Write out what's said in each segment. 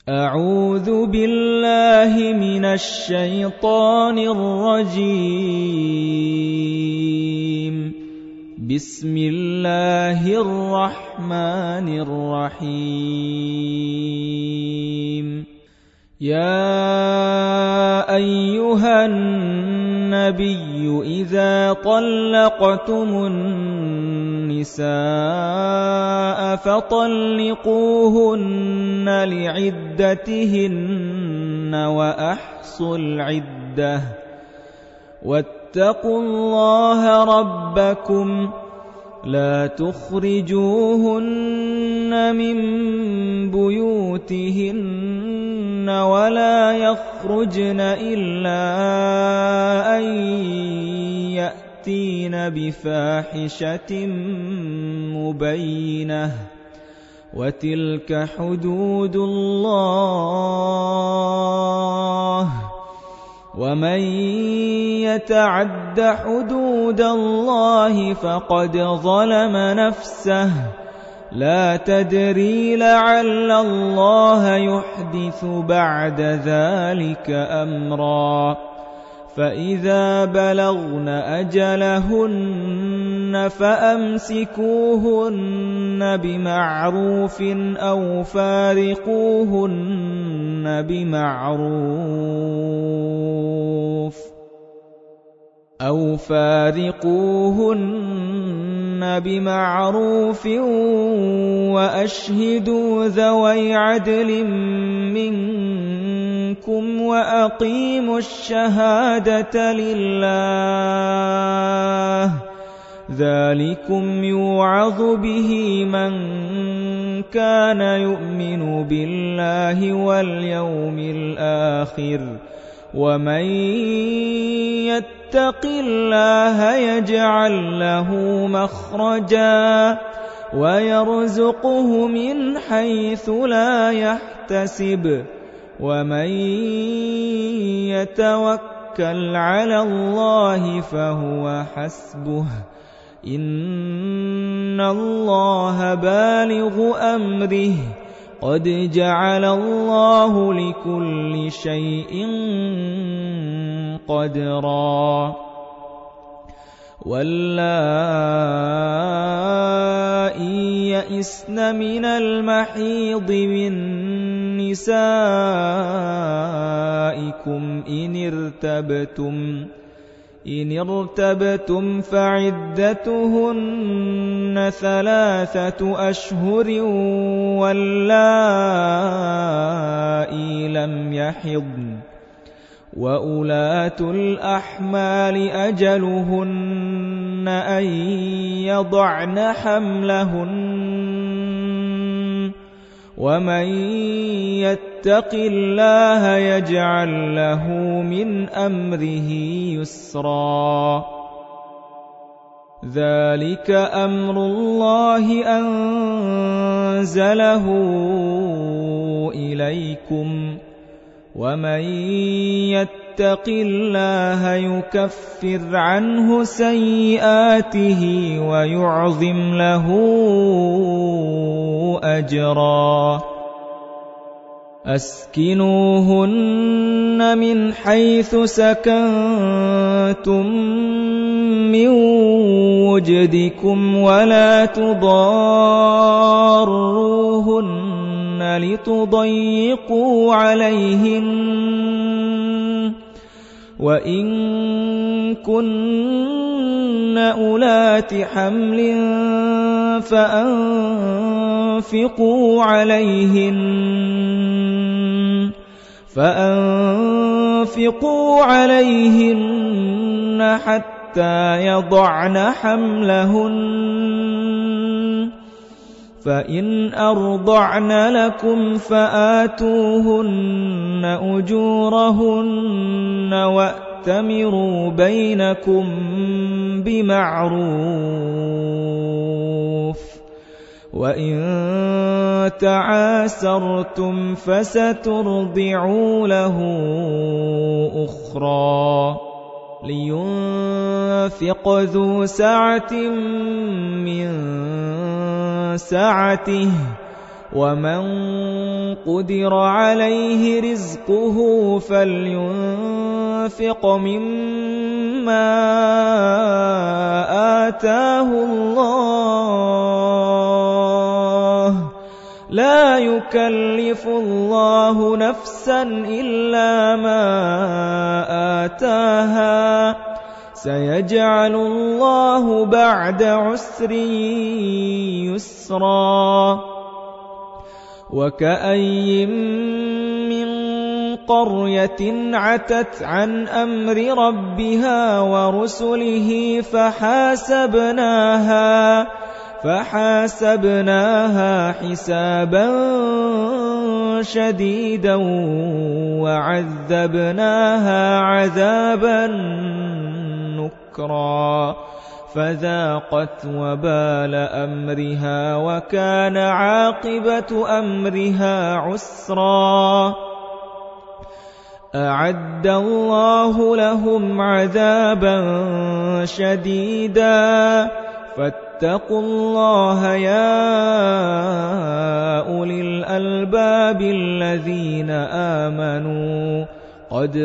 أعوذ بالله من الشيطان الرجيم. بسم الله الرحمن الرحيم. يا أيها النبي إذا طلقتم النساء فطلقوهن لعدتهن وأحصوا العدة واتقوا الله ربكم لا تخرجوهن من بيوتهن ولا يخرجن إلا أن يأتين بفاحشة مبينة وتلك حدود الله ومن يتعد حدود الله فقد ظلم نفسه لا تدري لعل الله يحدث بعد ذلك أمرا فإذا بلغن أجلهن فأمسكوهن بمعروف أو فارقوهن بمعروف وأشهدوا ذوي عدل منكم وأقيموا الشهادة لله ذلكم يوعظ به من كان يؤمن بالله واليوم الآخر ومن يتق الله يجعل له مخرجا ويرزقه من حيث لا يحتسب ومن يتوكل على الله فهو حسبه إن الله بالغ أمره قد جعل الله لكل شيء قدرا واللائي يئسن من المحيض من نسائكم إن ارتبتم فعدتهن 3 أشهر واللائي لم يحضن وأولاة الأحمال أجلهن أن يضعن حملهن ومن يتق الله يجعل له من أمره يسرا ذلك أمر الله أنزله إليكم ومن يتق الله يكفر عنه سيئاته ويعظم له أجرا أسكنوهن من حيث سكنتم من وجدكم ولا تضاروهن لتضيقوا عليهن وإن كن أولات حمل فأنفقوا عليهن حتى يضعن حملهن فإن أرضعن لكم فآتوهن أجورهن وأتمروا بينكم بمعروف وإن تعاسرتم فسترضع له أخرى لينفق ذو سعة من سعته ومن قدر عليه رزقه فلينفق مما آتاه الله لا يكلف الله نفسا إلا ما آتاها سيجعل الله بعد عسر يسرا وكأي من قرية عتت عن أمر ربها ورسله فحاسبناها حسابا شديدا وعذبناها عذابا نكرا فذاقت وبال أمرها وكان عاقبة أمرها عسرا أعد الله لهم عذابا شديدا فاتقوا الله يا أولي الألباب الذين آمنوا قد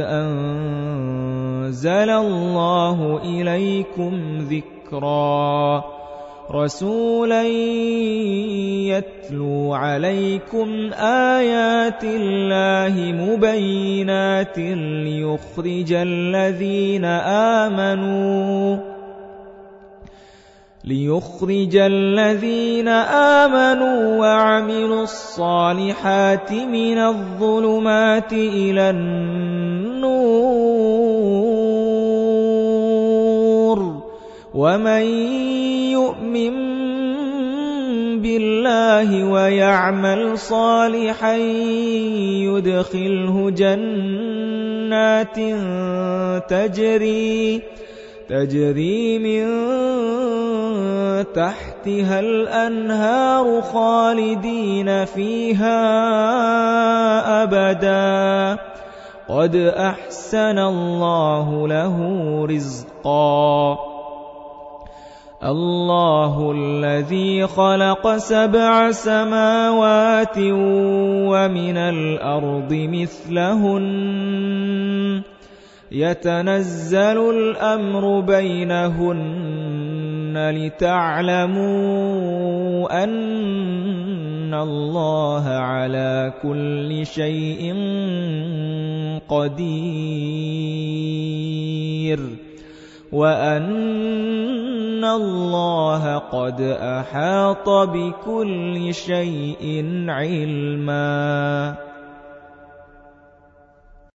أنزل الله إليكم ذكرا رسولا يتلو عليكم آيات الله مبينات ليخرج الذين آمنوا وعملوا الصالحات من الظلمات إلى النور ومن يؤمن بالله ويعمل صالحا يدخله جنات تجري من تحتها الأنهار خالدين فيها أبدا قد أحسن الله له رزقا الله الذي خلق 7 سماوات ومن الأرض مثلهن يتنزل الأمر بينهن لتعلموا أن الله على كل شيء قدير وأن الله قد أحاط بكل شيء علما